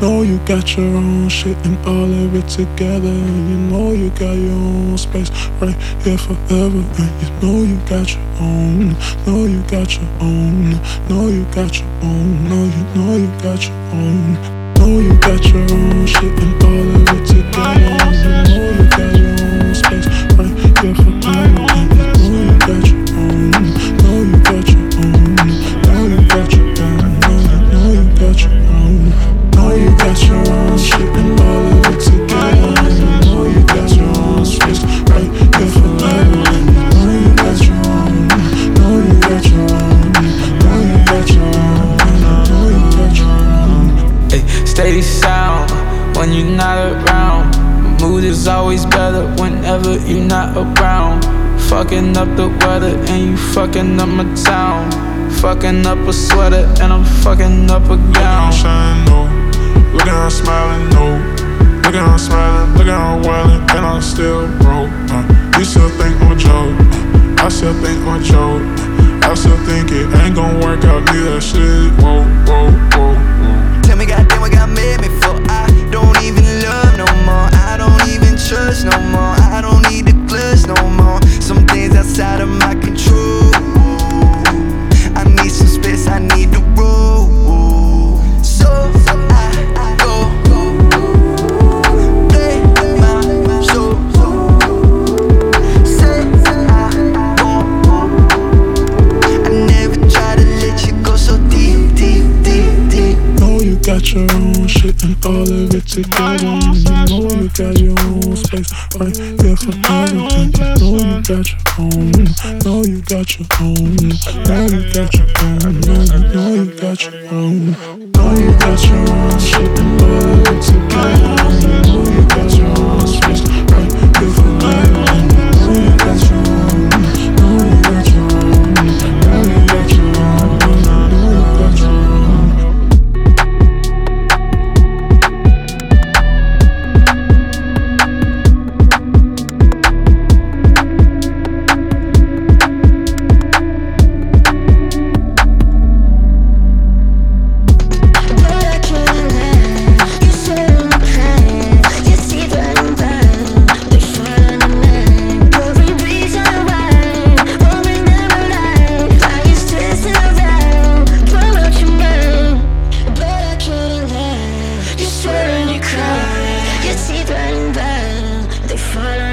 know you got your own shit and all of it together. And you know you got your own space right here forever. And you know you got your own, know you got your own, know you got your own, know you got your own. Know you got your own shit and all of it together. And you know you got your own space right here forever. And you know you got your own, know you got your own, know you got your own, know you got your own. Know you got your own shit and all of it together. And you know you got your own space right here forever. And you know you got your own, know you got your own, know you got your own, know you got your own. Hey, steady sound when you're not around. My mood is always better whenever you're not around. Fucking up the weather and you fucking up my town. Fucking up a sweater and I'm fucking up a gown. Shine, no. Look at her smiling, no. Look at her smiling, look at her wildin', and I'm still broke. You still think I'm a joke, I still think I'm a joke. I still think it ain't gon' work out, neither shit. Whoa, whoa, whoa, whoa. Tell me goddamn what God made me for. I don't even love no more. I don't even trust no more. I don't need the clutch no more. Some things outside of my control. I need some space, I need the road. So I go play my show. Say I won't. I never try to let you go so deep, deep, deep, deep. Know you got your own shit and all of it together. And you know you got your own space right here forever. And you know you got your own, know you got your own, know you got your own, know you got your own. Know you got your own shit and all of it together. And you know you got your own space right here forever. And you know you got your own, know you got your own, know you got your own, know you got your own. Fall